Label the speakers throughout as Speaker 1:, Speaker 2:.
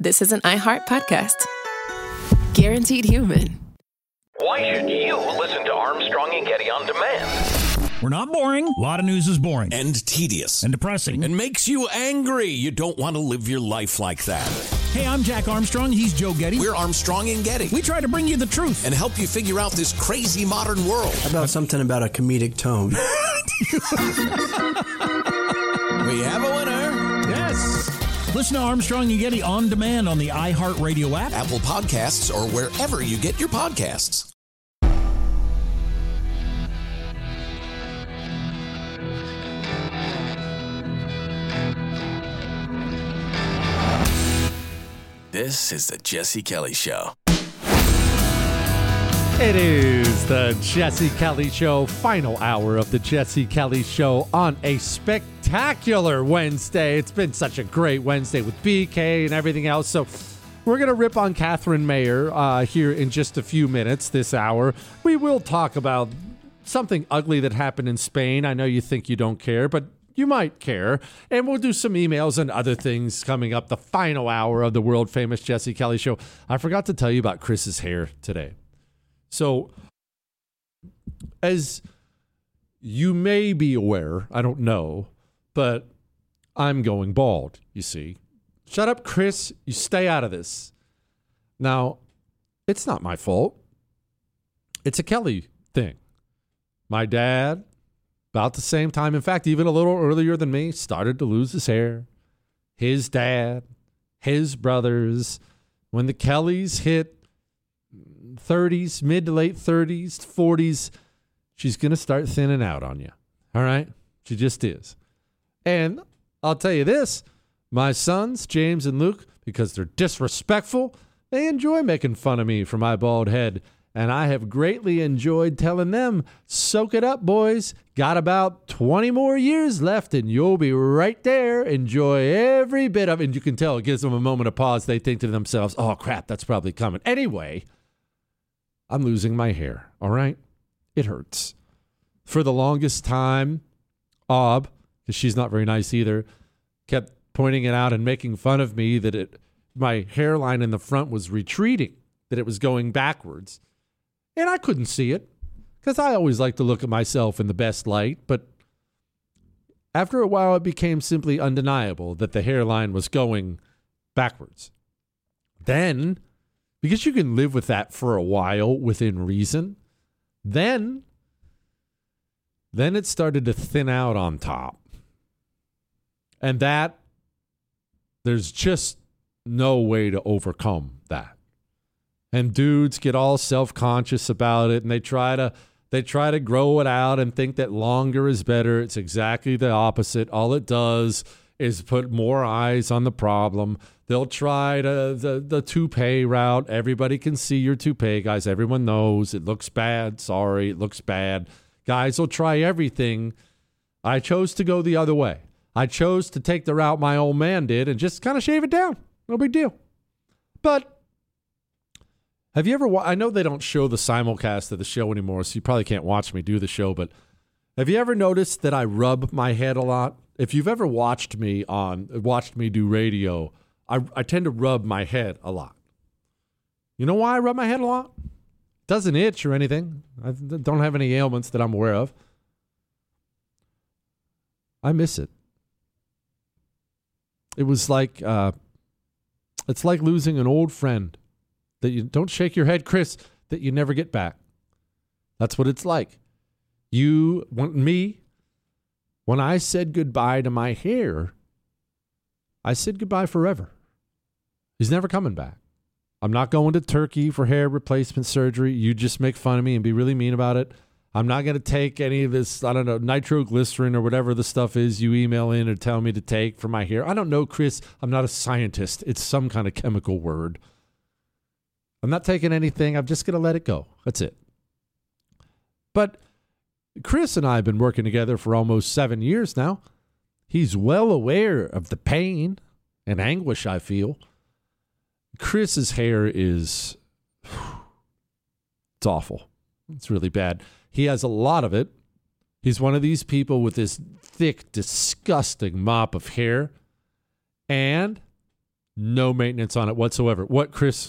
Speaker 1: this is an iHeart podcast. Guaranteed human.
Speaker 2: Why should you listen to Armstrong and Getty on demand?
Speaker 3: We're not boring. A lot of news is boring.
Speaker 4: And tedious.
Speaker 3: And depressing.
Speaker 4: And makes you angry. You don't want to live your life like that.
Speaker 3: Hey, I'm Jack Armstrong. He's Joe Getty.
Speaker 4: We're Armstrong and Getty.
Speaker 3: We try to bring you the truth.
Speaker 4: And help you figure out this crazy modern world.
Speaker 5: How about something about a comedic tone?
Speaker 4: We have a winner.
Speaker 3: Yes. Listen to Armstrong and Getty on demand on the iHeartRadio app,
Speaker 4: Apple Podcasts, or wherever you get your podcasts. This is the Jesse Kelly Show.
Speaker 6: It is the Jesse Kelly Show, final hour of the Jesse Kelly Show on a spectacular Wednesday. It's been such a great Wednesday with BK and everything else. So we're going to rip on Catherine Mayer here in just a few minutes this hour. We will talk about something ugly that happened in Spain. I know you think you don't care, but you might care. And we'll do some emails and other things coming up the final hour of the world famous Jesse Kelly Show. I forgot to tell you about Chris's hair today. So, as you may be aware, I don't know, but I'm going bald, you see. Shut up, Chris. You stay out of this. Now, it's not my fault. It's a Kelly thing. My dad, about the same time, in fact, even a little earlier than me, started to lose his hair. His dad, his brothers, when the Kellys hit 30s, mid to late 30s, 40s, she's going to start thinning out on you. All right? She just is. And I'll tell you this, my sons, James and Luke, because they're disrespectful, they enjoy making fun of me for my bald head. And I have greatly enjoyed telling them, soak it up, boys. Got about 20 more years left, and you'll be right there. Enjoy every bit of it. And you can tell it gives them a moment of pause. They think to themselves, oh, crap, that's probably coming. Anyway, I'm losing my hair, all right? It hurts. For the longest time, because she's not very nice either, kept pointing it out and making fun of me that my hairline in the front was retreating, that it was going backwards. And I couldn't see it because I always like to look at myself in the best light. But after a while, it became simply undeniable that the hairline was going backwards. Then, because you can live with that for a while within reason, then it started to thin out on top. And that, there's just no way to overcome that. And dudes get all self-conscious about it, and they try to grow it out and think that longer is better. It's exactly the opposite. All it does is put more eyes on the problem. They'll try the toupee route. Everybody can see your toupee, guys. Everyone knows it looks bad. Sorry, it looks bad. Guys will try everything. I chose to go the other way. I chose to take the route my old man did and just kind of shave it down. No big deal. But have you ever, I know they don't show the simulcast of the show anymore, so you probably can't watch me do the show, but have you ever noticed that I rub my head a lot? If you've ever watched me do radio, I tend to rub my head a lot. You know why I rub my head a lot? It doesn't itch or anything. I don't have any ailments that I'm aware of. I miss it. It was like, it's like losing an old friend. That you don't shake your head, Chris, that you never get back. That's what it's like. When I said goodbye to my hair, I said goodbye forever. He's never coming back. I'm not going to Turkey for hair replacement surgery. You just make fun of me and be really mean about it. I'm not going to take any of this, I don't know, nitroglycerin or whatever the stuff is you email in or tell me to take for my hair. I don't know, Chris. I'm not a scientist. It's some kind of chemical word. I'm not taking anything. I'm just going to let it go. That's it. But Chris and I have been working together for almost 7 years now. He's well aware of the pain and anguish I feel. Chris's hair is, it's awful. It's really bad. He has a lot of it. He's one of these people with this thick, disgusting mop of hair. And No maintenance on it whatsoever. What Chris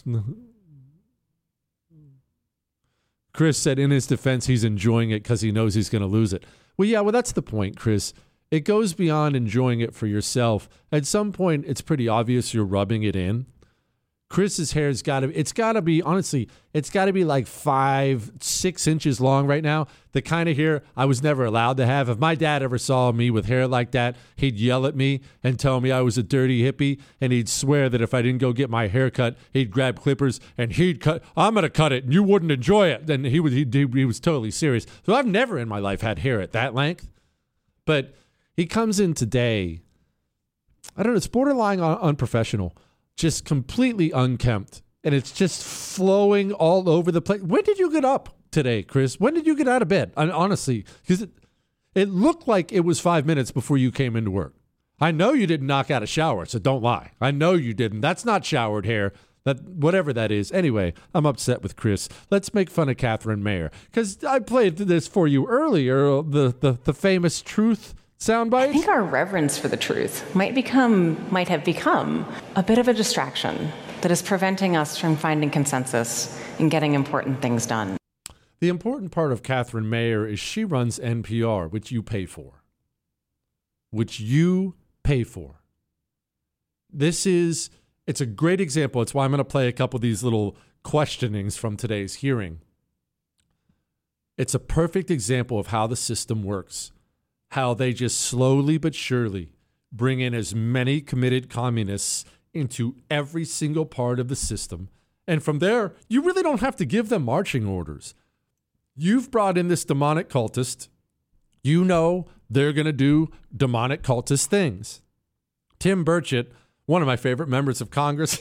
Speaker 6: said in his defense, he's enjoying it because he knows he's going to lose it. Well, that's the point, Chris. It goes beyond enjoying it for yourself. At some point, it's pretty obvious you're rubbing it in. Chris's hair it's got to be like 5-6 inches long right now. The kind of hair I was never allowed to have. If my dad ever saw me with hair like that, he'd yell at me and tell me I was a dirty hippie, and he'd swear that if I didn't go get my hair cut, he'd grab clippers and I'm going to cut it and you wouldn't enjoy it. Then he was totally serious. So I've never in my life had hair at that length. But he comes in today, I don't know, it's borderline unprofessional. Just completely unkempt, and it's just flowing all over the place. When did you get up today, Chris? When did you get out of bed? Honestly, because it looked like it was 5 minutes before you came into work. I know you didn't knock out a shower, so don't lie. I know you didn't. That's not showered hair. That whatever that is. Anyway, I'm upset with Chris. Let's make fun of Catherine Mayer, because I played this for you earlier. The famous truth soundbite?
Speaker 7: I think our reverence for the truth might have become a bit of a distraction that is preventing us from finding consensus and getting important things done.
Speaker 6: The important part of Catherine Mayer is she runs NPR, which you pay for. It's a great example. It's why I'm going to play a couple of these little questionings from today's hearing. It's a perfect example of how the system works. How they just slowly but surely bring in as many committed communists into every single part of the system. And from there, you really don't have to give them marching orders. You've brought in this demonic cultist. You know they're going to do demonic cultist things. Tim Burchett, one of my favorite members of Congress,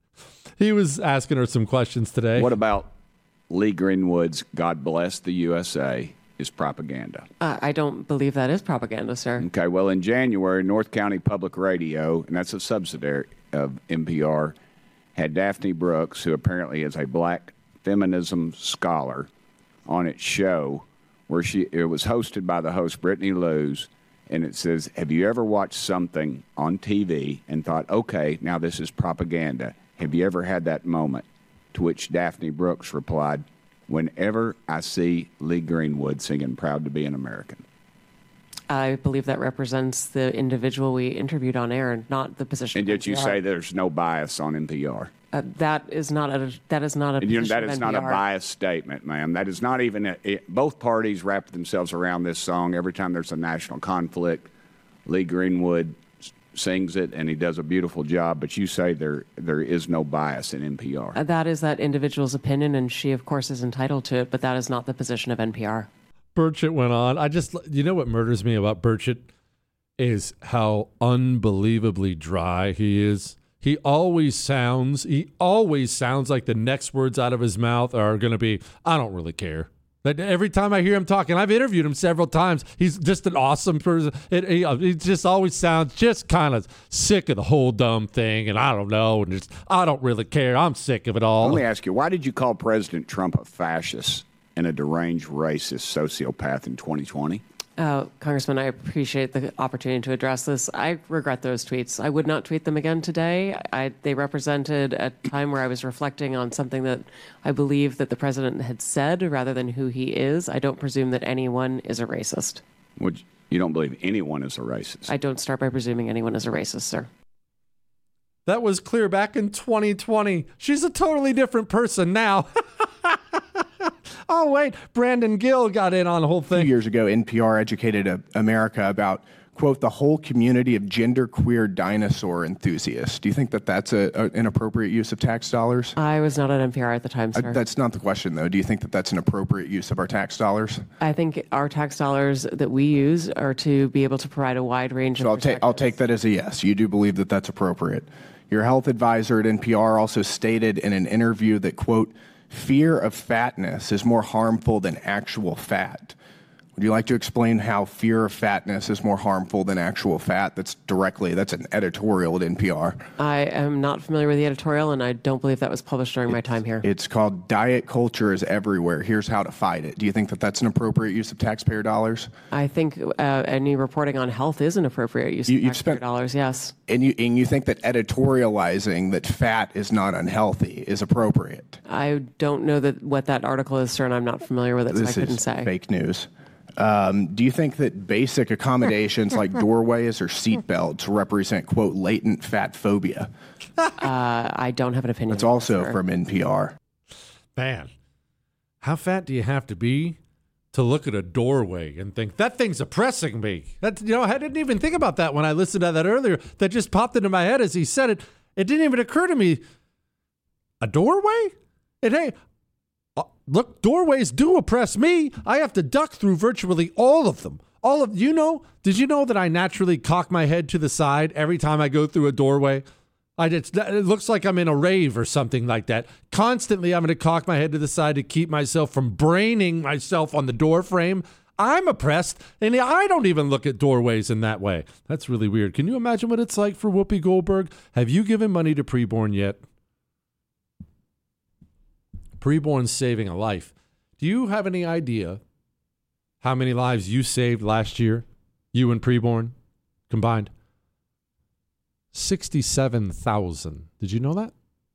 Speaker 6: he was asking her some questions today.
Speaker 8: What about Lee Greenwood's God Bless the USA? Is propaganda.
Speaker 9: I don't believe that is propaganda, sir.
Speaker 8: Okay, well, in January, North County Public Radio, and that's a subsidiary of NPR, had Daphne Brooks, who apparently is a black feminism scholar, on its show where it was hosted by the host, Brittany Lewis, and it says, have you ever watched something on TV and thought, okay, now this is propaganda? Have you ever had that moment? To which Daphne Brooks replied, whenever I see Lee Greenwood singing Proud to be an American.
Speaker 9: I believe that represents the individual we interviewed on air, not the position.
Speaker 8: And yet you say there's no bias on NPR.
Speaker 9: That is not a position
Speaker 8: that is not
Speaker 9: of
Speaker 8: a
Speaker 9: NPR.
Speaker 8: biased statement, ma'am. That is not even both parties wrap themselves around this song. Every time there's a national conflict, Lee Greenwood sings it, and he does a beautiful job, but you say there is no bias in NPR.
Speaker 9: That is that individual's opinion, and she, of course, is entitled to it, but that is not the position of NPR.
Speaker 6: Burchett went on. You know what murders me about Burchett is how unbelievably dry he is. He always sounds like the next words out of his mouth are going to be, I don't really care. But every time I hear him talking, I've interviewed him several times. He's just an awesome person. He just always sounds just kind of sick of the whole dumb thing, and I don't know, and just I don't really care. I'm sick of it all.
Speaker 8: Let me ask you, why did you call President Trump a fascist and a deranged racist sociopath in 2020?
Speaker 9: Congressman, I appreciate the opportunity to address this. I regret those tweets. I would not tweet them again today. They represented a time where I was reflecting on something that I believe that the president had said rather than who he is. I don't presume that anyone is a racist.
Speaker 8: You don't believe anyone is a racist?
Speaker 9: I don't start by presuming anyone is a racist, sir.
Speaker 6: That was clear back in 2020. She's a totally different person now. Oh, wait, Brandon Gill got in on the whole thing.
Speaker 10: 2 years ago, NPR educated America about, quote, the whole community of genderqueer dinosaur enthusiasts. Do you think that that's an appropriate use of tax dollars?
Speaker 9: I was not at NPR at the time, sir.
Speaker 10: That's not the question, though. Do you think that that's an appropriate use of our tax dollars?
Speaker 9: I think our tax dollars that we use are to be able to provide a wide range of perspectives.
Speaker 10: I'll take that as a yes. You do believe that that's appropriate. Your health advisor at NPR also stated in an interview that, quote, fear of fatness is more harmful than actual fat. Would you like to explain how fear of fatness is more harmful than actual fat? That's an editorial at NPR.
Speaker 9: I am not familiar with the editorial, and I don't believe that was published during my time here.
Speaker 10: It's called Diet Culture is Everywhere. Here's how to fight it. Do you think that that's an appropriate use of taxpayer dollars?
Speaker 9: I think any reporting on health is an appropriate use of taxpayer dollars, yes.
Speaker 10: And you think that editorializing that fat is not unhealthy is appropriate?
Speaker 9: I don't know what that article is, sir, and I'm not familiar with it, so I couldn't say.
Speaker 10: Fake news. Do you think that basic accommodations like doorways or seatbelts represent, quote, latent fat phobia?
Speaker 9: I don't have an opinion.
Speaker 10: It's also from NPR.
Speaker 6: Man, how fat do you have to be to look at a doorway and think, that thing's oppressing me? I didn't even think about that when I listened to that earlier. That just popped into my head as he said it. It didn't even occur to me. A doorway? And hey, look, doorways do oppress me. I have to duck through virtually all of them. Did you know that I naturally cock my head to the side every time I go through a doorway? It looks like I'm in a rave or something like that. Constantly, I'm going to cock my head to the side to keep myself from braining myself on the door frame. I'm oppressed, and I don't even look at doorways in that way. That's really weird. Can you imagine what it's like for Whoopi Goldberg? Have you given money to Preborn yet? Preborn's saving a life. Do you have any idea how many lives you saved last year, you and Preborn combined? 67,000. Did you know that?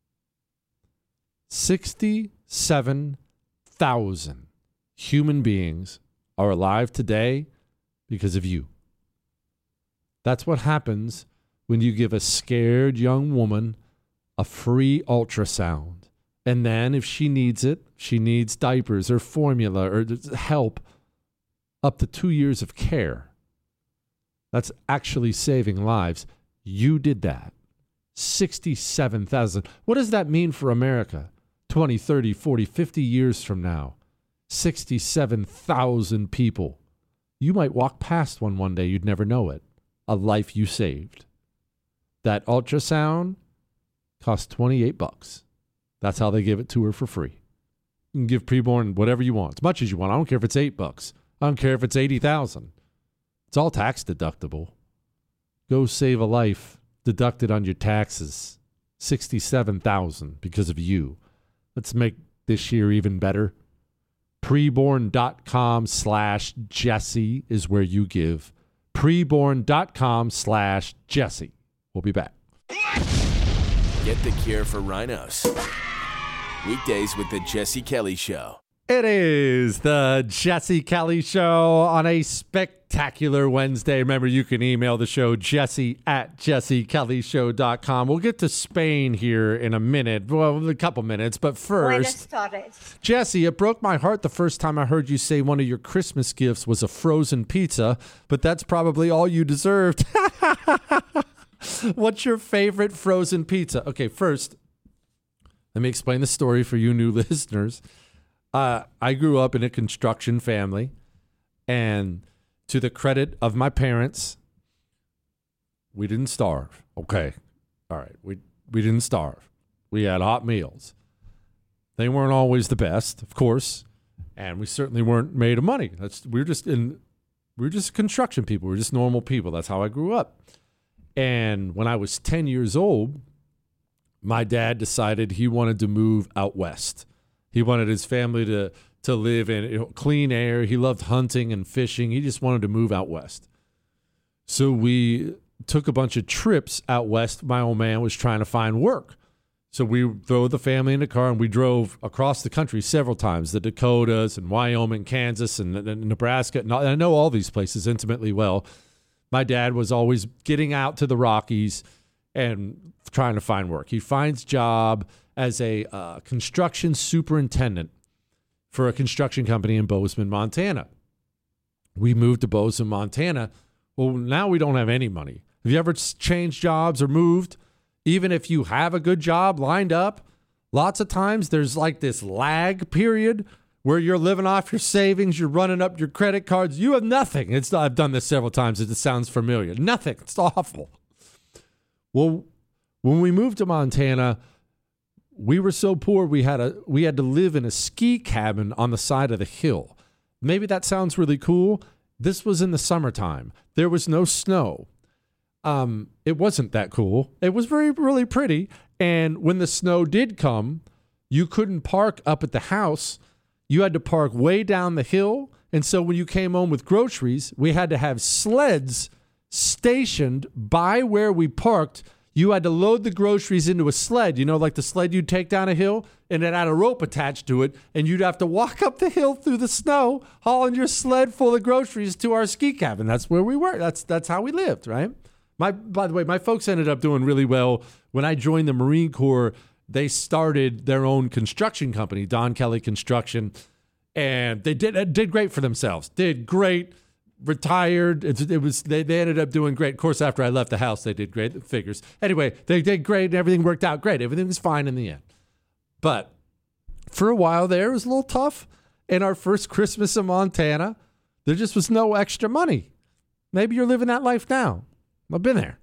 Speaker 6: 67,000 human beings are alive today because of you. That's what happens when you give a scared young woman a free ultrasound. And then if she needs it, she needs diapers or formula or help, up to 2 years of care. That's actually saving lives. You did that. 67,000. What does that mean for America 20, 30, 40, 50 years from now? 67,000 people. You might walk past one day. You'd never know it. A life you saved. That ultrasound cost $28. That's how they give it to her for free. You can give Preborn whatever you want, as much as you want. I don't care if it's $8. I don't care if it's 80,000. It's all tax deductible. Go save a life. Deduct it on your taxes. 67,000 because of you. Let's make this year even better. Preborn.com/Jesse is where you give. Preborn.com/Jesse. We'll be back.
Speaker 11: Get the cure for rhinos. Weekdays with the Jesse Kelly Show.
Speaker 6: It is the Jesse Kelly Show on a spectacular Wednesday. Remember, you can email the show, jesse@jessekellyshow.com. We'll get to Spain here in a minute. Well, a couple minutes. But first, Jesse, it broke my heart the first time I heard you say one of your Christmas gifts was a frozen pizza, but that's probably all you deserved. What's your favorite frozen pizza? Okay, first, let me explain the story for you new listeners. I grew up in a construction family, and to the credit of my parents, we didn't starve. Okay. All right. We didn't starve. We had hot meals. They weren't always the best, of course, and we certainly weren't made of money. We were just construction people. We were just normal people. That's how I grew up. And when I was 10 years old, my dad decided he wanted to move out west. He wanted his family to live in clean air. He loved hunting and fishing. He just wanted to move out west. So we took a bunch of trips out west. My old man was trying to find work. So we threw the family in the car, and we drove across the country several times, the Dakotas and Wyoming, Kansas, and Nebraska. And I know all these places intimately well. My dad was always getting out to the Rockies and trying to find work. He finds job as a construction superintendent for a construction company in Bozeman, Montana. We moved to Bozeman, Montana. Well, now we don't have any money. Have you ever changed jobs or moved? Even if you have a good job lined up, lots of times there's like this lag period where you're living off your savings, you're running up your credit cards. You have nothing. I've done this several times. It sounds familiar. Nothing. It's awful. Well, when we moved to Montana, we were so poor we had to live in a ski cabin on the side of the hill. maybe that sounds really cool. This was in the summertime. There was no snow. It wasn't that cool. It was really pretty. And when the snow did come, you couldn't park up at the house. You had to park way down the hill. And so when you came home with groceries, we had to have sleds stationed by where we parked. You had to load the groceries into a sled, like the sled you'd take down a hill, and it had a rope attached to it. And you'd have to walk up the hill through the snow, hauling your sled full of groceries to our ski cabin. That's where we were. That's how we lived, right? By the way, my folks ended up doing really well. When I joined the Marine Corps, they started their own construction company, Don Kelly Construction, and they did great for themselves. Did great, retired. They ended up doing great. Of course, after I left the house, they did great. Figures. Anyway, they did great, and everything worked out great. Everything was fine in the end. But for a while there, it was a little tough. And our first Christmas in Montana, there just was no extra money. Maybe you're living that life now. I've been there.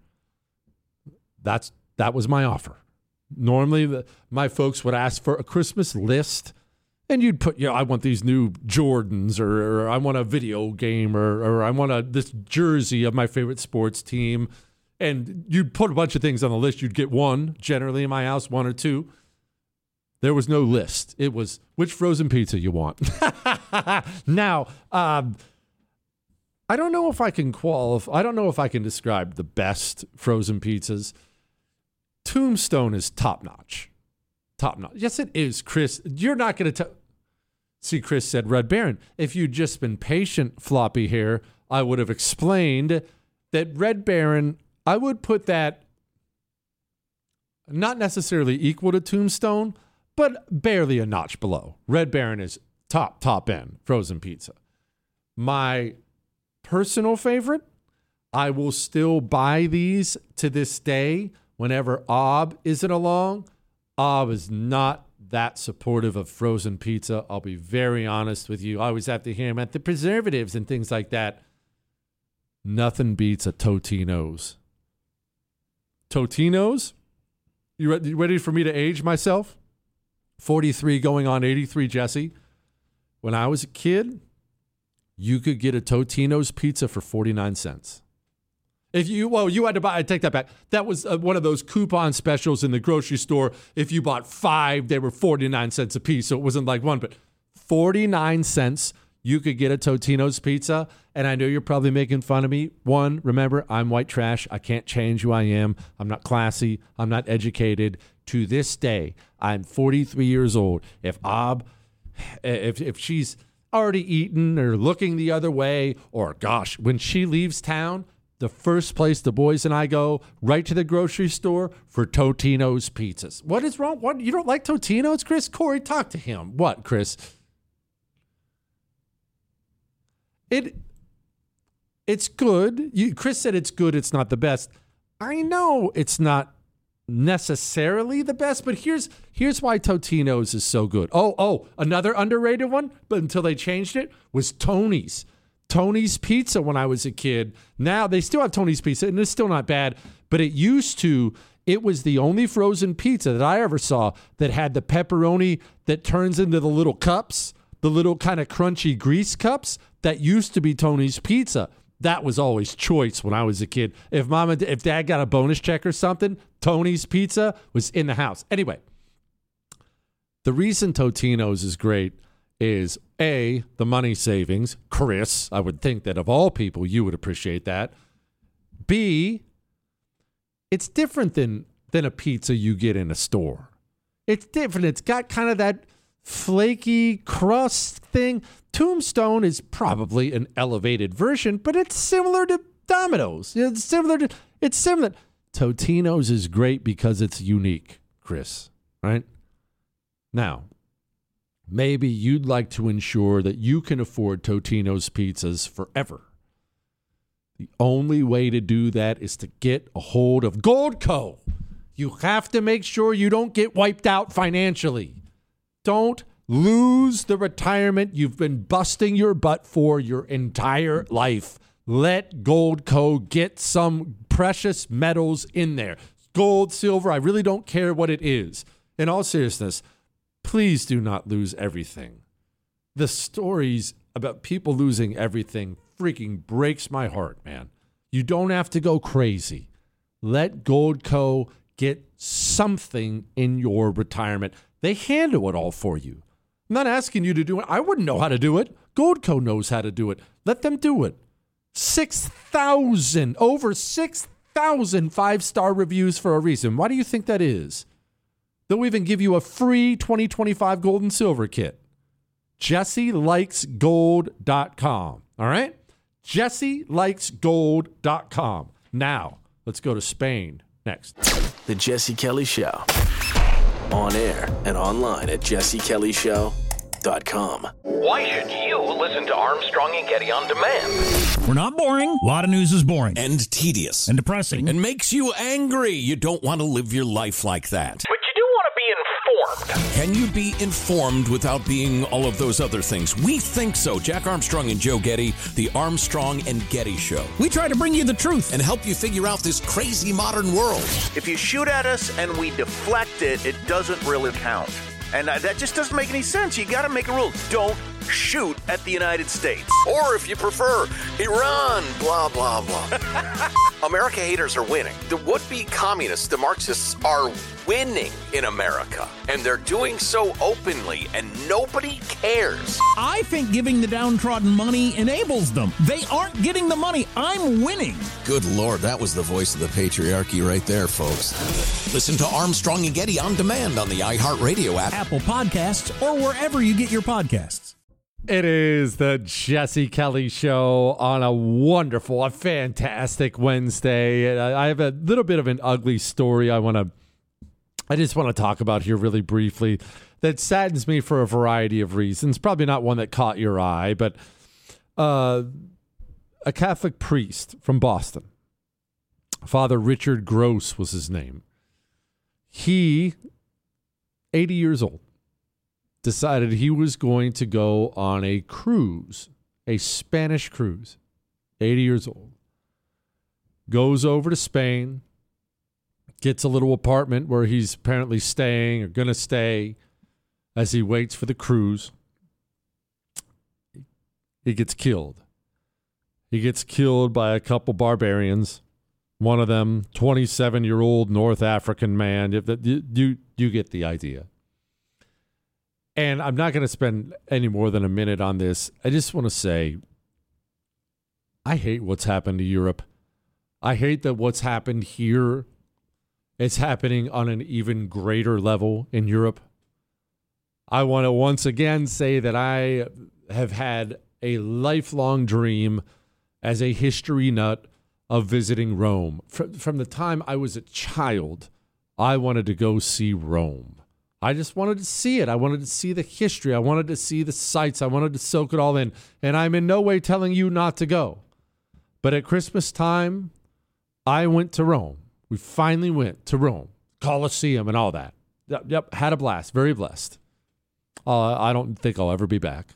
Speaker 6: That was my offer. Normally, my folks would ask for a Christmas list, and you'd put, I want these new Jordans, or I want a video game, or I want this jersey of my favorite sports team. And you'd put a bunch of things on the list. You'd get one, generally in my house, one or two. There was no list. It was, which frozen pizza you want? Now, I don't know if I can qualify. I don't know if I can describe the best frozen pizzas. Tombstone is top-notch. Top-notch. Yes, it is, Chris. You're not going to see, Chris said, Red Baron, if you'd just been patient, floppy hair, I would have explained that Red Baron, I would put that not necessarily equal to Tombstone, but barely a notch below. Red Baron is top end frozen pizza. My personal favorite, I will still buy these to this day whenever Ob isn't along. Ob is not that supportive of frozen pizza. I'll be very honest with you. I always have to hear him at the preservatives and things like that. Nothing beats a Totino's. Totino's? You ready for me to age myself? 43 going on 83, Jesse. When I was a kid, you could get a Totino's pizza for 49 cents. You had to buy, I take that back. That was one of those coupon specials in the grocery store. If you bought 5, they were 49 cents a piece. So it wasn't like one, but 49 cents, you could get a Totino's pizza. And I know you're probably making fun of me. One, remember, I'm white trash. I can't change who I am. I'm not classy. I'm not educated. To this day, I'm 43 years old. If she's already eaten or looking the other way, or gosh, when she leaves town, the first place the boys and I go, right to the grocery store for Totino's pizzas. What is wrong? What, you don't like Totino's, Chris? Corey, talk to him. What, Chris? It's good. Chris said it's good. It's not the best. I know it's not necessarily the best, but here's why Totino's is so good. Oh, another underrated one, but until they changed it, was Tony's. Tony's Pizza when I was a kid. Now they still have Tony's Pizza, and it's still not bad, but it was the only frozen pizza that I ever saw that had the pepperoni that turns into the little cups, the little kind of crunchy grease cups. That used to be Tony's Pizza. That was always choice when I was a kid. If dad got a bonus check or something, Tony's Pizza was in the house. Anyway, the reason Totino's is great is A, the money savings. Chris, I would think that of all people, you would appreciate that. B, it's different than a pizza you get in a store. It's different. It's got kind of that flaky crust thing. Tombstone is probably an elevated version, but it's similar to Domino's. It's similar. Totino's is great because it's unique, Chris, right? Now, maybe you'd like to ensure that you can afford Totino's pizzas forever. The only way to do that is to get a hold of Goldco. You have to make sure you don't get wiped out financially. Don't lose the retirement you've been busting your butt for your entire life. Let Goldco get some precious metals in there. Gold, silver, I really don't care what it is. In all seriousness, please do not lose everything. the stories about people losing everything freaking breaks my heart, man. You don't have to go crazy. Let Goldco get something in your retirement. They handle it all for you. I'm not asking you to do it. I wouldn't know how to do it. Goldco knows how to do it. Let them do it. Over 6,000 five-star reviews for a reason. Why do you think that is? They'll even give you a free 2025 gold and silver kit. JesseLikesGold.com. All right? JesseLikesGold.com. Now, let's go to Spain next.
Speaker 11: The Jesse Kelly Show. On air and online at jessekellyshow.com.
Speaker 2: Why should you listen to Armstrong and Getty on demand?
Speaker 3: We're not boring. A lot of news is boring.
Speaker 4: And tedious.
Speaker 3: And depressing.
Speaker 4: And makes you angry. You don't want to live your life like that.
Speaker 2: But you do want to be informed.
Speaker 4: Can you be informed without being all of those other things? We think so. Jack Armstrong and Joe Getty, the Armstrong and Getty Show.
Speaker 3: We try to bring you the truth
Speaker 4: and help you figure out this crazy modern world.
Speaker 12: If you shoot at us and we deflect it, it doesn't really count. And that just doesn't make any sense. You got to make a rule. Don't shoot at the United States.
Speaker 2: Or if you prefer, Iran, blah, blah, blah. America haters are winning. The would-be communists, the Marxists, are winning in America. And they're doing so openly, and nobody cares.
Speaker 3: I think giving the downtrodden money enables them. They aren't getting the money. I'm winning.
Speaker 4: Good Lord, that was the voice of the patriarchy right there, folks. Listen to Armstrong and Getty on demand on the iHeartRadio app,
Speaker 3: Apple Podcasts, or wherever you get your podcasts.
Speaker 6: It is the Jesse Kelly Show on a fantastic Wednesday. I have a little bit of an ugly story I just want to talk about here really briefly that saddens me for a variety of reasons. Probably not one that caught your eye, but a Catholic priest from Boston, Father Richard Gross was his name. He, 80 years old, decided he was going to go on a cruise, a Spanish cruise, 80 years old. Goes over to Spain, gets a little apartment where he's apparently staying or going to stay as he waits for the cruise. He gets killed. He gets killed by a couple barbarians. One of them, 27-year-old North African man. You get the idea. And I'm not going to spend any more than a minute on this. I just want to say, I hate what's happened to Europe. I hate that what's happened here, it's happening on an even greater level in Europe. I want to once again say that I have had a lifelong dream as a history nut of visiting Rome. From the time I was a child, I wanted to go see Rome. I just wanted to see it. I wanted to see the history. I wanted to see the sights. I wanted to soak it all in. And I'm in no way telling you not to go. But at Christmas time, I went to Rome. We finally went to Rome, Colosseum and all that. Yep, had a blast. Very blessed. I don't think I'll ever be back.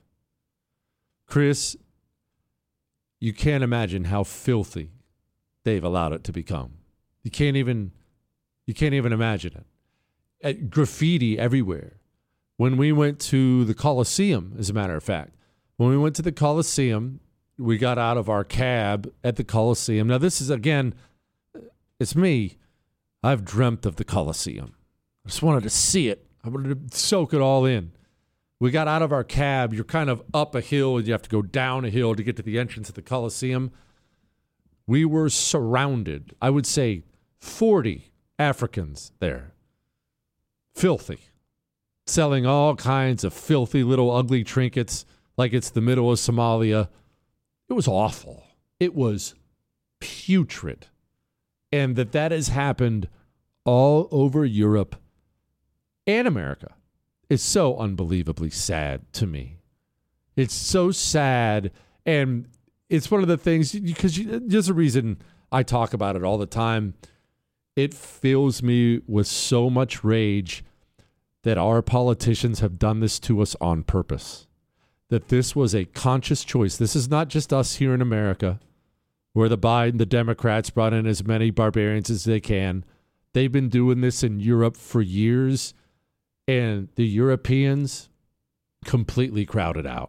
Speaker 6: Chris, you can't imagine how filthy they've allowed it to become. You can't even imagine it. Graffiti everywhere. When we went to the Colosseum, as a matter of fact, when we went to the Colosseum, we got out of our cab at the Colosseum. Now, this is, again, it's me. I've dreamt of the Colosseum. I just wanted to see it. I wanted to soak it all in. We got out of our cab. You're kind of up a hill, and you have to go down a hill to get to the entrance of the Colosseum. We were surrounded, I would say, 40 Africans there. Filthy. Selling all kinds of filthy little ugly trinkets like it's the middle of Somalia. It was awful. It was putrid. And that has happened all over Europe and America. It's so unbelievably sad to me. It's so sad. And it's one of the things, because there's a reason I talk about it all the time. It fills me with so much rage that our politicians have done this to us on purpose. That this was a conscious choice. This is not just us here in America, where the Democrats brought in as many barbarians as they can. They've been doing this in Europe for years. And the Europeans, completely crowded out.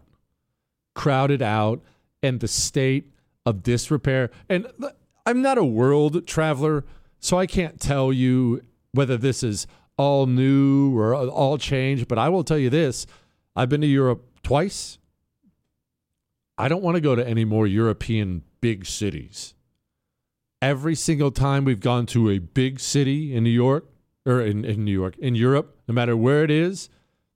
Speaker 6: And the state of disrepair. And I'm not a world traveler, so I can't tell you whether this is all new or all changed, but I will tell you this. I've been to Europe twice. I don't want to go to any more European big cities. Every single time we've gone to a big city in New York, or in Europe, no matter where it is,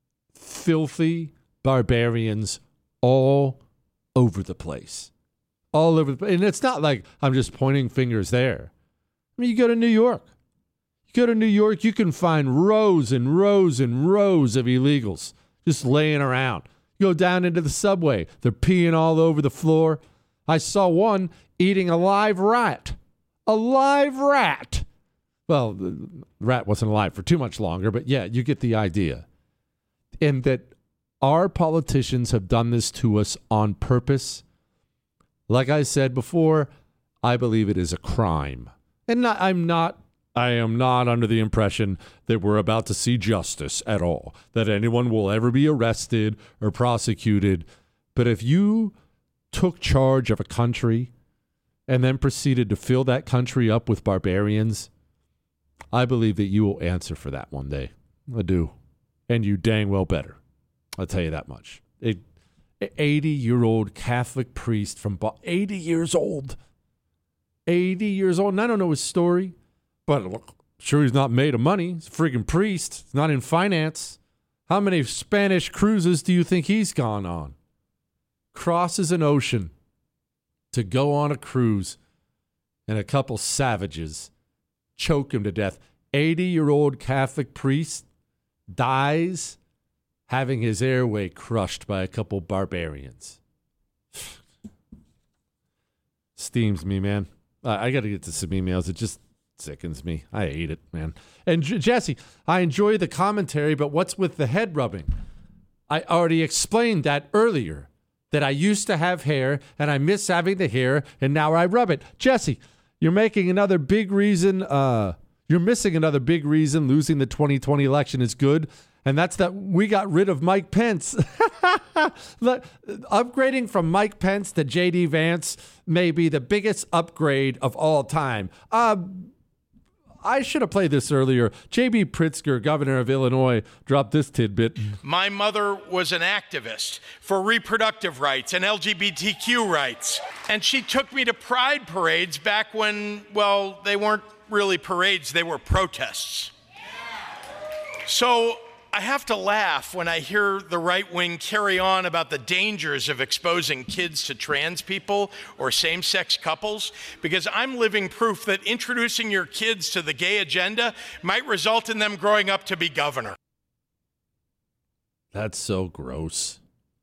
Speaker 6: filthy barbarians all over the place. All over the place. And it's not like I'm just pointing fingers there. I mean, you go to New York. You can find rows and rows and rows of illegals just laying around. You go down into the subway. They're peeing all over the floor. I saw one eating a live rat. A live rat. Well, the rat wasn't alive for too much longer, but yeah, you get the idea. And that our politicians have done this to us on purpose. Like I said before, I believe it is a crime. And I am not under the impression that we're about to see justice at all, that anyone will ever be arrested or prosecuted. But if you took charge of a country and then proceeded to fill that country up with barbarians, I believe that you will answer for that one day. I do. And you dang well better. I'll tell you that much. An 80-year-old Catholic priest from 80 years old. 80 years old. And I don't know his story, but I'm sure he's not made of money. He's a freaking priest. He's not in finance. How many Spanish cruises do you think he's gone on? Crosses an ocean to go on a cruise, and a couple savages choke him to death. 80-year-old Catholic priest dies having his airway crushed by a couple barbarians. Steams me, man. I got to get to some emails. It just sickens me. I hate it, man. And Jesse, I enjoy the commentary, but what's with the head rubbing? I already explained that earlier, that I used to have hair, and I miss having the hair, and now I rub it. Jesse, you're making another big reason, you're missing another big reason losing the 2020 election is good, and that's that we got rid of Mike Pence. Upgrading from Mike Pence to J.D. Vance may be the biggest upgrade of all time. I should have played this earlier. J.B. Pritzker, governor of Illinois, dropped this tidbit.
Speaker 13: My mother was an activist for reproductive rights and LGBTQ rights. And she took me to pride parades back when, well, they weren't really parades, they were protests. So I have to laugh when I hear the right wing carry on about the dangers of exposing kids to trans people or same-sex couples, because I'm living proof that introducing your kids to the gay agenda might result in them growing up to be governor.
Speaker 6: That's so gross.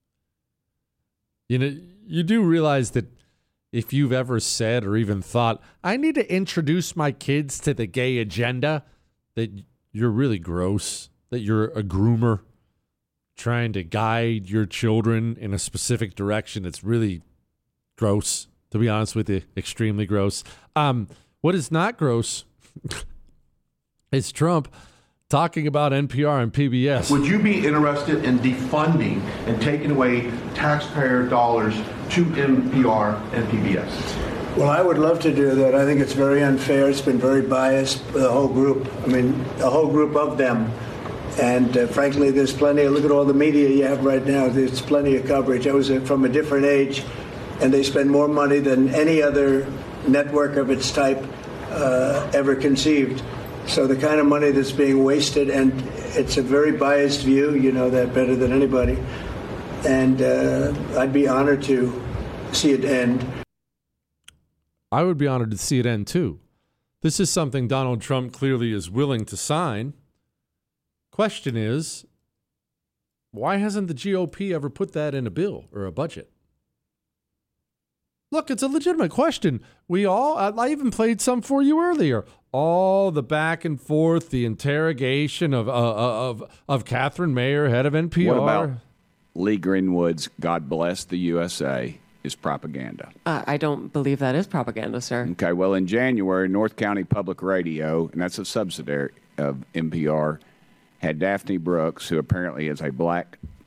Speaker 6: You know, you do realize that if you've ever said or even thought, I need to introduce my kids to the gay agenda, that you're really gross. That you're a groomer trying to guide your children in a specific direction. It's really gross, to be honest with you, extremely gross. What is not gross is Trump talking about NPR and PBS.
Speaker 14: Would you be interested in defunding and taking away taxpayer dollars to NPR and PBS?
Speaker 15: Well, I would love to do that. I think it's very unfair. It's been very biased, the whole group. I mean, a whole group of them. And frankly, there's plenty. Look at all the media you have right now. There's plenty of coverage. I was from a different age, and they spend more money than any other network of its type ever conceived. So the kind of money that's being wasted, and it's a very biased view. You know that better than anybody. And I'd be honored to see it end.
Speaker 6: I would be honored to see it end, too. This is something Donald Trump clearly is willing to sign. Question is, why hasn't the GOP ever put that in a bill or a budget? Look, it's a legitimate question. I even played some for you earlier. All the back and forth, the interrogation of Catherine Mayer, head of NPR.
Speaker 8: What about Lee Greenwood's "God Bless the USA" is propaganda?
Speaker 9: I don't believe that is propaganda, sir.
Speaker 8: Okay, well, in January, North County Public Radio, and that's a subsidiary of NPR, had Daphne Brooks, who apparently is a black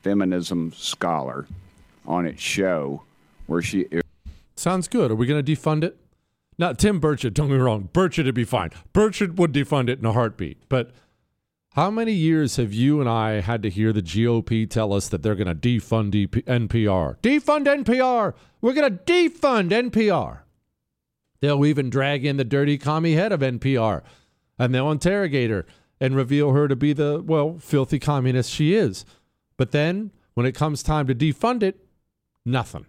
Speaker 8: feminism scholar on its show where she...
Speaker 6: Sounds good. Are we going to defund it? Now, Tim Burchett, don't get me wrong. Burchett would be fine. Burchett would defund it in a heartbeat. But how many years have you and I had to hear the GOP tell us that they're going to defund NPR? Defund NPR! We're going to defund NPR. They'll even drag in the dirty commie head of NPR, and they'll interrogate her and reveal her to be the, well, filthy communist she is. But then, when it comes time to defund it, nothing.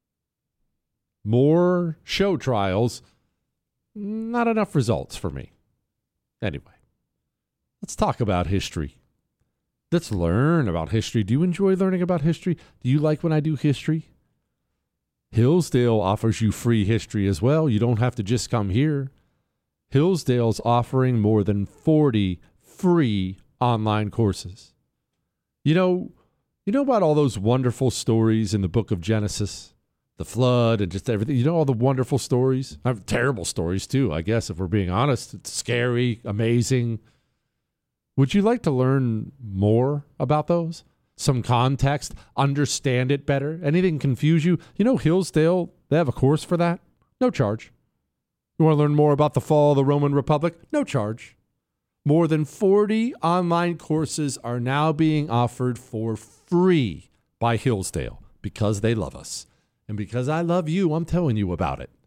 Speaker 6: More show trials, not enough results for me. Anyway, let's talk about history. Let's learn about history. Do you enjoy learning about history? Do you like when I do history? Hillsdale offers you free history as well. You don't have to just come here. Hillsdale's offering more than 40 free online courses. You know about all those wonderful stories in the book of Genesis? The flood and just everything. You know all the wonderful stories? I have terrible stories too, I guess, if we're being honest. It's scary, amazing. Would you like to learn more about those? Some context, understand it better? Anything confuse you? You know Hillsdale, they have a course for that? No charge. You want to learn more about the fall of the Roman Republic? No charge. More than 40 online courses are now being offered for free by Hillsdale because they love us. And because I love you, I'm telling you about it.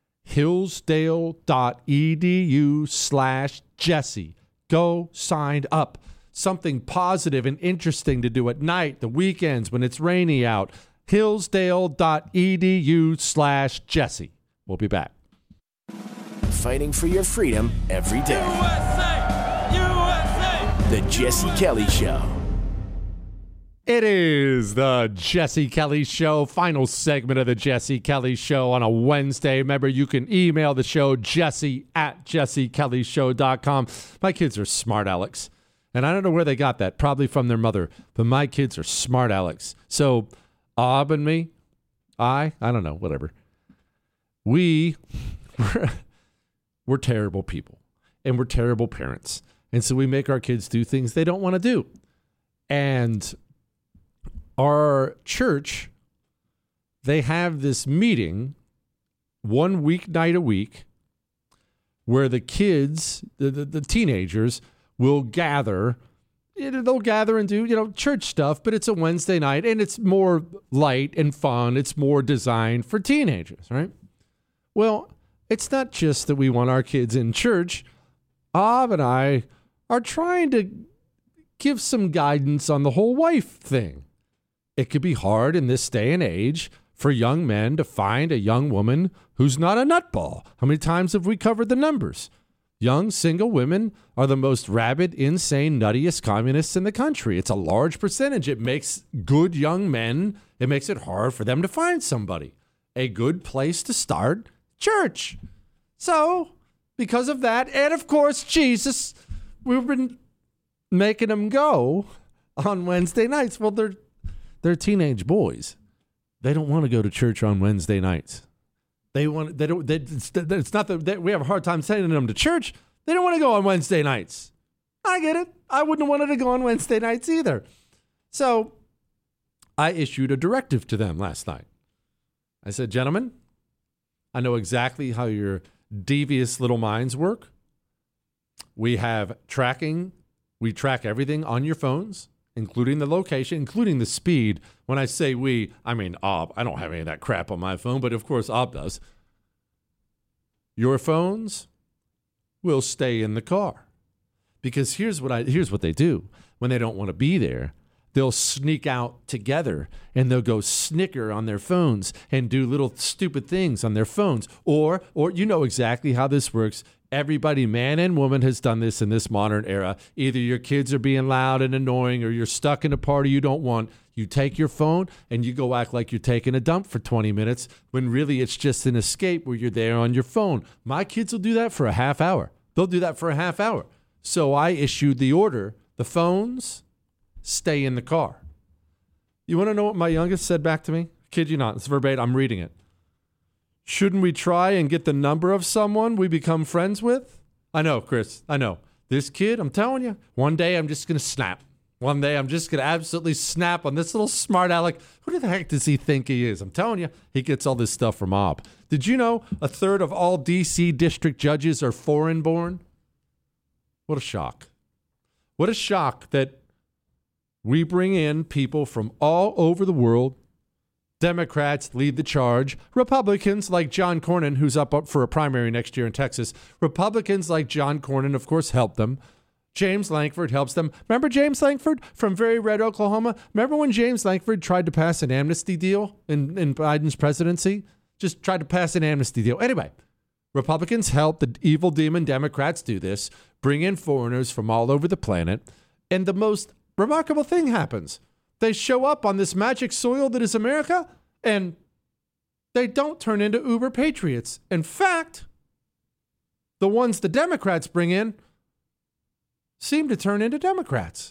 Speaker 6: Hillsdale.edu/Jesse. Go sign up. Something positive and interesting to do at night, the weekends when it's rainy out. Hillsdale.edu/Jesse. We'll be back.
Speaker 11: Fighting for your freedom every day. USA! USA! The Jesse Kelly Show.
Speaker 6: It is the Jesse Kelly Show, final segment of the Jesse Kelly Show on a Wednesday. Remember, you can email the show, jesse@jessekellyshow.com. My kids are smart Alex, and I don't know where they got that, probably from their mother, but my kids are smart Alex. So, Ob and me, I don't know, whatever. We're terrible people, and we're terrible parents, and so we make our kids do things they don't want to do. And our church, they have this meeting 1 weeknight a week where the kids, the teenagers, will gather. They'll gather and do, church stuff, but it's a Wednesday night, and it's more light and fun. It's more designed for teenagers, right? Well, it's not just that we want our kids in church. Ab and I are trying to give some guidance on the whole wife thing. It could be hard in this day and age for young men to find a young woman who's not a nutball. How many times have we covered the numbers? Young single women are the most rabid, insane, nuttiest communists in the country. It's a large percentage. It makes good young men, it makes it hard for them to find somebody. A good place to start, church. So, because of that, and of course, Jesus, we've been making them go on Wednesday nights. Well, they're teenage boys. They don't want to go to church on Wednesday nights. It's not that we have a hard time sending them to church. They don't want to go on Wednesday nights. I get it. I wouldn't have wanted to go on Wednesday nights either. So I issued a directive to them last night. I said, gentlemen, I know exactly how your devious little minds work. We have tracking. We track everything on your phones, including the location, including the speed. When I say we, I mean Ob. I don't have any of that crap on my phone, but of course Ob does. Your phones will stay in the car. Because here's what they do. When they don't want to be there, they'll sneak out together and they'll go snicker on their phones and do little stupid things on their phones. Or you know exactly how this works. Everybody, man and woman, has done this in this modern era. Either your kids are being loud and annoying or you're stuck in a party you don't want. You take your phone and you go act like you're taking a dump for 20 minutes when really it's just an escape where you're there on your phone. My kids will do that for a half hour. They'll do that for a half hour. So I issued the order. The phones stay in the car. You want to know what my youngest said back to me? Kid you not. It's verbatim. I'm reading it. Shouldn't we try and get the number of someone we become friends with? I know, Chris. I know. This kid, I'm telling you, one day I'm just going to snap. One day I'm just going to absolutely snap on this little smart aleck. Who the heck does he think he is? I'm telling you, he gets all this stuff from Ob. Did you know a third of all D.C. district judges are foreign-born? What a shock. What a shock that we bring in people from all over the world. Democrats lead the charge. Republicans like John Cornyn, who's up for a primary next year in Texas. Republicans like John Cornyn, of course, help them. James Lankford helps them. Remember James Lankford from Very Red, Oklahoma? Remember when James Lankford tried to pass an amnesty deal in Biden's presidency? Just tried to pass an amnesty deal. Anyway, Republicans help the evil demon Democrats do this, bring in foreigners from all over the planet, and the most remarkable thing happens. They show up on this magic soil that is America, and they don't turn into uber patriots. In fact, the ones the Democrats bring in seem to turn into Democrats.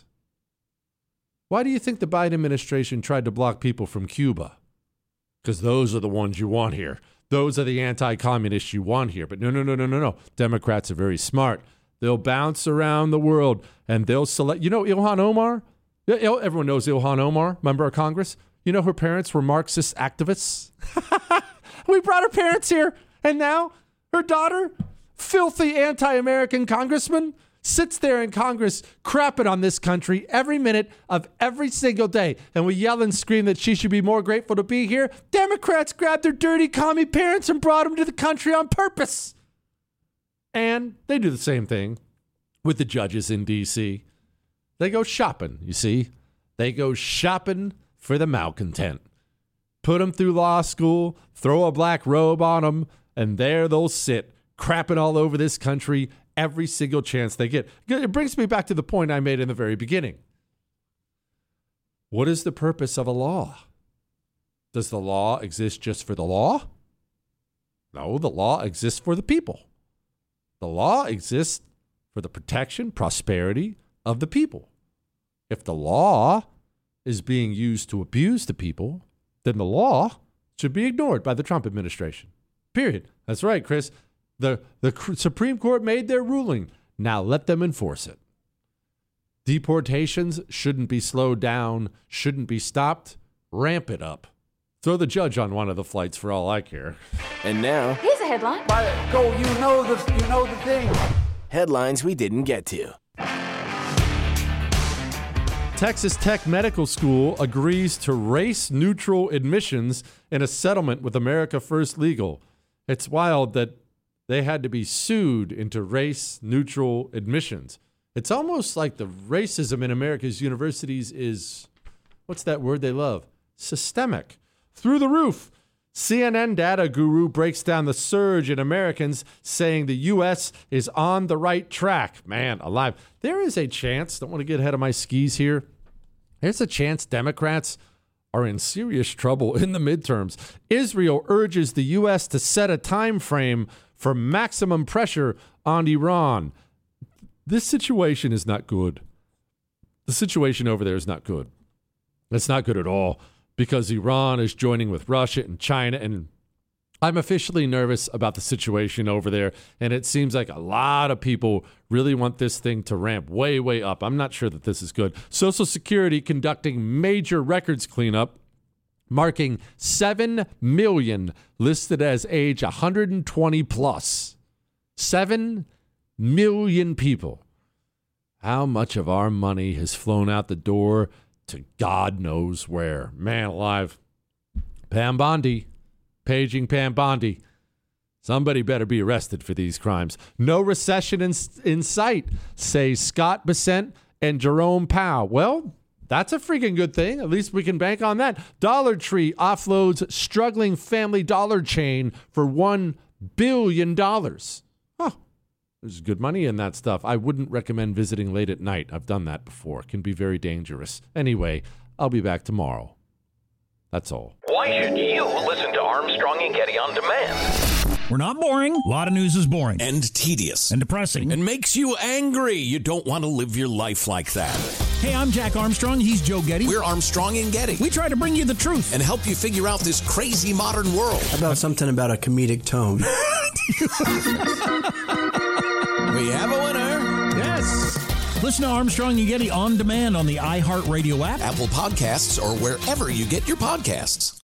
Speaker 6: Why do you think the Biden administration tried to block people from Cuba? Because those are the ones you want here. Those are the anti-communists you want here. But no. Democrats are very smart. They'll bounce around the world and they'll select. You know Ilhan Omar? Everyone knows Ilhan Omar, member of Congress. You know her parents were Marxist activists? We brought her parents here. And now her daughter, filthy anti-American congressman, sits there in Congress crapping on this country every minute of every single day. And we yell and scream that she should be more grateful to be here. Democrats grabbed their dirty commie parents and brought them to the country on purpose. And they do the same thing with the judges in D.C. They go shopping, you see. They go shopping for the malcontent. Put them through law school, throw a black robe on them, and there they'll sit, crapping all over this country every single chance they get. It brings me back to the point I made in the very beginning. What is the purpose of a law? Does the law exist just for the law? No, the law exists for the people. The law exists for the protection, prosperity of the people. If the law is being used to abuse the people, then the law should be ignored by the Trump administration. Period. That's right, Chris. The Supreme Court made their ruling. Now let them enforce it. Deportations shouldn't be slowed down, shouldn't be stopped. Ramp it up. Throw the judge on one of the flights for all I care.
Speaker 11: And now,
Speaker 16: here's a headline.
Speaker 11: Go, you know the thing. Headlines we didn't get to.
Speaker 6: Texas Tech Medical School agrees to race-neutral admissions in a settlement with America First Legal. It's wild that they had to be sued into race-neutral admissions. It's almost like the racism in America's universities is, what's that word they love? Systemic. Through the roof. CNN data guru breaks down the surge in Americans, saying the U.S. is on the right track. Man, alive. There is a chance, don't want to get ahead of my skis here, there's a chance Democrats are in serious trouble in the midterms. Israel urges the U.S. to set a time frame for maximum pressure on Iran. This situation is not good. The situation over there is not good. It's not good at all because Iran is joining with Russia and China, and I'm officially nervous about the situation over there, and it seems like a lot of people really want this thing to ramp way, way up. I'm not sure that this is good. Social Security conducting major records cleanup, marking 7 million listed as age 120 plus. 7 million people. How much of our money has flown out the door to God knows where? Man alive. Pam Bondi. Paging Pam Bondi. Somebody better be arrested for these crimes. No recession in sight, say Scott Bessent and Jerome Powell. Well, that's a freaking good thing. At least we can bank on that. Dollar Tree offloads struggling Family Dollar chain for $1 billion. Oh, there's good money in that stuff. I wouldn't recommend visiting late at night. I've done that before. It can be very dangerous. Anyway, I'll be back tomorrow. That's all.
Speaker 2: Why should you listen to Armstrong and Getty on demand?
Speaker 3: We're not boring. A lot of news is boring.
Speaker 4: And tedious.
Speaker 3: And depressing.
Speaker 4: And makes you angry. You don't want to live your life like that.
Speaker 3: Hey, I'm Jack Armstrong. He's Joe Getty.
Speaker 4: We're Armstrong and Getty.
Speaker 3: We try to bring you the truth.
Speaker 4: And help you figure out this crazy modern world.
Speaker 5: How about something about a comedic tone?
Speaker 4: We have a winner.
Speaker 3: Yes. Listen to Armstrong and Getty on demand on the iHeartRadio app,
Speaker 16: Apple Podcasts, or wherever you get your podcasts.